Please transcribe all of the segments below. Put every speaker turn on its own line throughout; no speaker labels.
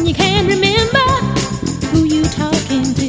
when you can't remember who you talking to.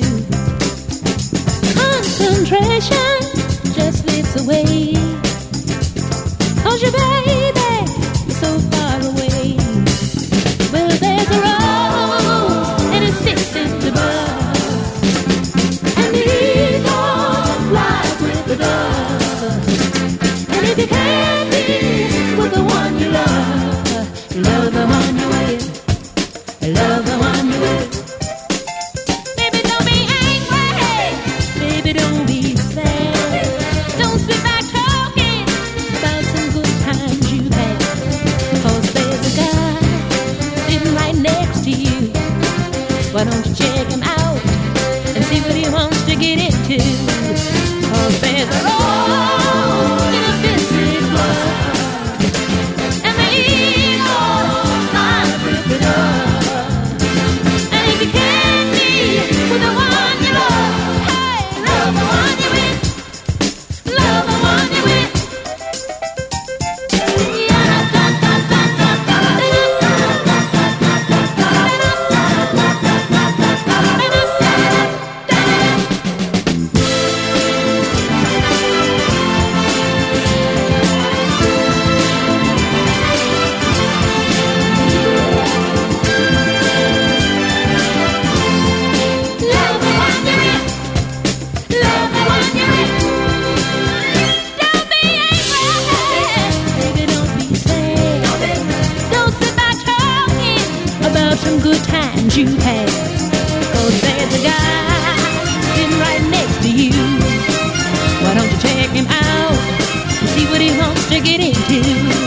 Concentration just slips away, 'cause your baby is so far away. Well, there's a rose and it sticks in the bud, and the eagle flies with the dove. And if you can't be with the one you love the one you're with, love the one you're with. Baby, don't be angry, baby, don't be sad. Don't sit back talking about some good times you've had, 'cause there's a guy sitting right next to you. Why don't you check him out and see what he wants to get into? 'Cause there's a rose in a business club, and the eagle flies with the dove. And if you can't be with the one you love, hey, love the one you're with, love the one you're with. Some good times you've had, 'cause there's a guy sitting right next to you. Why don't you check him out and see what he wants to get into?